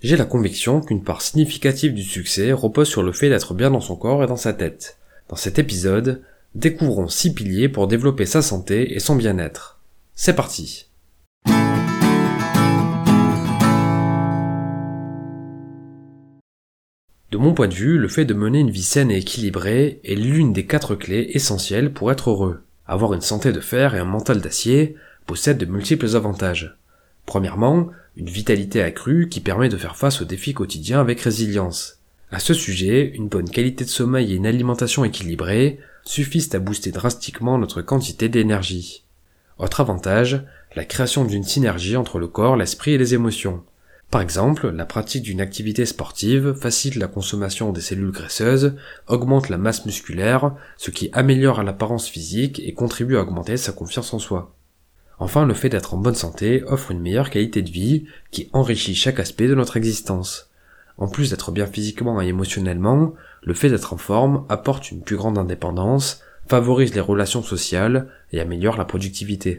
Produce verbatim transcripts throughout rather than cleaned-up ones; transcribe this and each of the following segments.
J'ai la conviction qu'une part significative du succès repose sur le fait d'être bien dans son corps et dans sa tête. Dans cet épisode, découvrons six piliers pour développer sa santé et son bien-être. C'est parti! De mon point de vue, le fait de mener une vie saine et équilibrée est l'une des quatre clés essentielles pour être heureux. Avoir une santé de fer et un mental d'acier possède de multiples avantages. Premièrement, une vitalité accrue qui permet de faire face aux défis quotidiens avec résilience. À ce sujet, une bonne qualité de sommeil et une alimentation équilibrée suffisent à booster drastiquement notre quantité d'énergie. Autre avantage, la création d'une synergie entre le corps, l'esprit et les émotions. Par exemple, la pratique d'une activité sportive facilite la consommation des cellules graisseuses, augmente la masse musculaire, ce qui améliore l'apparence physique et contribue à augmenter sa confiance en soi. Enfin, le fait d'être en bonne santé offre une meilleure qualité de vie qui enrichit chaque aspect de notre existence. En plus d'être bien physiquement et émotionnellement, le fait d'être en forme apporte une plus grande indépendance, favorise les relations sociales et améliore la productivité.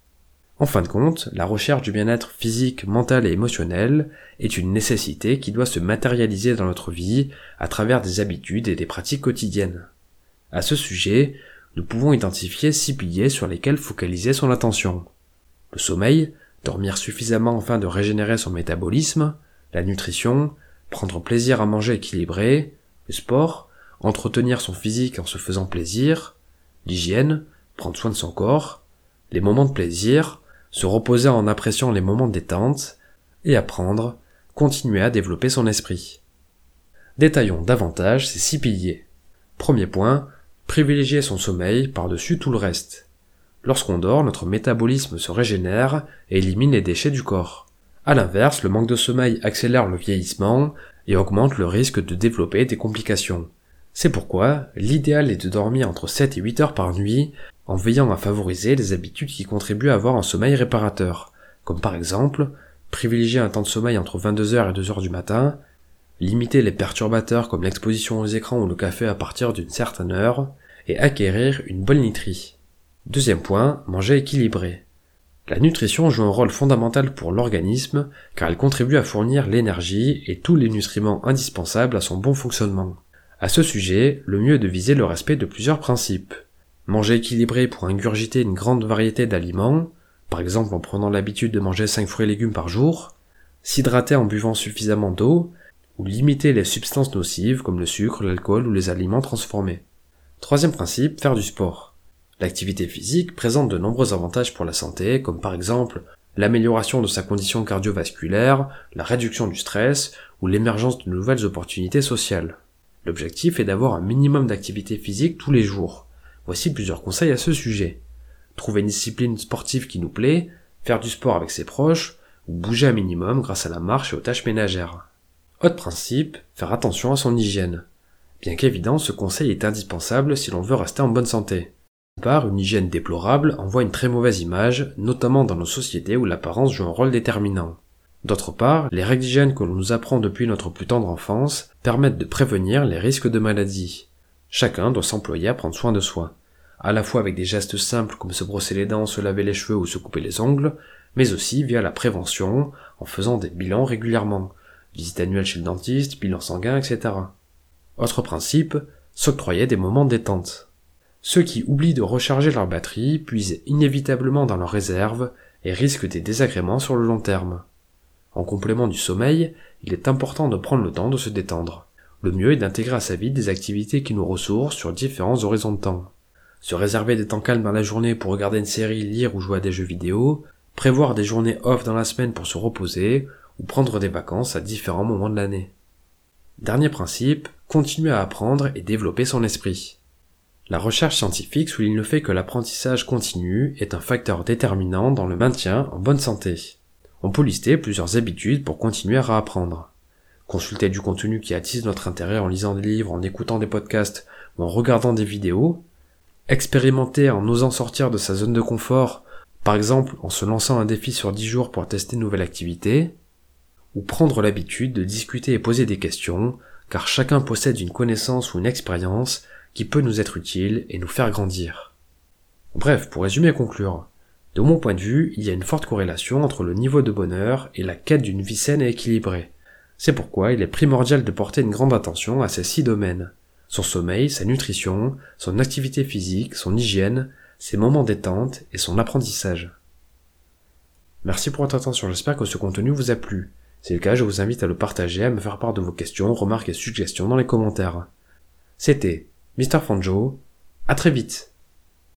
En fin de compte, la recherche du bien-être physique, mental et émotionnel est une nécessité qui doit se matérialiser dans notre vie à travers des habitudes et des pratiques quotidiennes. À ce sujet, nous pouvons identifier six piliers sur lesquels focaliser son attention. Le sommeil, dormir suffisamment afin de régénérer son métabolisme, la nutrition, prendre plaisir à manger équilibré, le sport, entretenir son physique en se faisant plaisir, l'hygiène, prendre soin de son corps, les moments de plaisir, se reposer en appréciant les moments de détente, et apprendre, continuer à développer son esprit. Détaillons davantage ces six piliers. Premier point, privilégier son sommeil par-dessus tout le reste. Lorsqu'on dort, notre métabolisme se régénère et élimine les déchets du corps. À l'inverse, le manque de sommeil accélère le vieillissement et augmente le risque de développer des complications. C'est pourquoi l'idéal est de dormir entre sept et huit heures par nuit en veillant à favoriser les habitudes qui contribuent à avoir un sommeil réparateur, comme par exemple privilégier un temps de sommeil entre vingt-deux heures et deux heures du matin, limiter les perturbateurs comme l'exposition aux écrans ou le café à partir d'une certaine heure, et acquérir une bonne literie. Deuxième point, manger équilibré. La nutrition joue un rôle fondamental pour l'organisme car elle contribue à fournir l'énergie et tous les nutriments indispensables à son bon fonctionnement. À ce sujet, le mieux est de viser le respect de plusieurs principes. Manger équilibré pour ingurgiter une grande variété d'aliments, par exemple en prenant l'habitude de manger cinq fruits et légumes par jour, s'hydrater en buvant suffisamment d'eau, ou limiter les substances nocives comme le sucre, l'alcool ou les aliments transformés. Troisième principe, faire du sport. L'activité physique présente de nombreux avantages pour la santé, comme par exemple l'amélioration de sa condition cardiovasculaire, la réduction du stress ou l'émergence de nouvelles opportunités sociales. L'objectif est d'avoir un minimum d'activité physique tous les jours. Voici plusieurs conseils à ce sujet. Trouver une discipline sportive qui nous plaît, faire du sport avec ses proches, ou bouger un minimum grâce à la marche et aux tâches ménagères. Autre principe, faire attention à son hygiène. Bien qu'évident, ce conseil est indispensable si l'on veut rester en bonne santé. D'une part, une hygiène déplorable envoie une très mauvaise image, notamment dans nos sociétés où l'apparence joue un rôle déterminant. D'autre part, les règles d'hygiène que l'on nous apprend depuis notre plus tendre enfance permettent de prévenir les risques de maladies. Chacun doit s'employer à prendre soin de soi, à la fois avec des gestes simples comme se brosser les dents, se laver les cheveux ou se couper les ongles, mais aussi via la prévention, en faisant des bilans régulièrement, visite annuelle chez le dentiste, bilan sanguin, et cetera. Autre principe, s'octroyer des moments de détente. Ceux qui oublient de recharger leur batterie puisent inévitablement dans leurs réserves et risquent des désagréments sur le long terme. En complément du sommeil, il est important de prendre le temps de se détendre. Le mieux est d'intégrer à sa vie des activités qui nous ressourcent sur différents horizons de temps. Se réserver des temps calmes dans la journée pour regarder une série, lire ou jouer à des jeux vidéo, prévoir des journées off dans la semaine pour se reposer, ou prendre des vacances à différents moments de l'année. Dernier principe, continuer à apprendre et développer son esprit. La recherche scientifique souligne le fait que l'apprentissage continu est un facteur déterminant dans le maintien en bonne santé. On peut lister plusieurs habitudes pour continuer à apprendre. Consulter du contenu qui attise notre intérêt en lisant des livres, en écoutant des podcasts ou en regardant des vidéos. Expérimenter en osant sortir de sa zone de confort, par exemple en se lançant un défi sur dix jours pour tester une nouvelle activité. Ou prendre l'habitude de discuter et poser des questions, car chacun possède une connaissance ou une expérience qui peut nous être utile et nous faire grandir. Bref, pour résumer et conclure, de mon point de vue, il y a une forte corrélation entre le niveau de bonheur et la quête d'une vie saine et équilibrée. C'est pourquoi il est primordial de porter une grande attention à ces six domaines. Son sommeil, sa nutrition, son activité physique, son hygiène, ses moments détente et son apprentissage. Merci pour votre attention, j'espère que ce contenu vous a plu. Si c'est le cas, je vous invite à le partager, à me faire part de vos questions, remarques et suggestions dans les commentaires. C'était mister Fanjo, à très vite.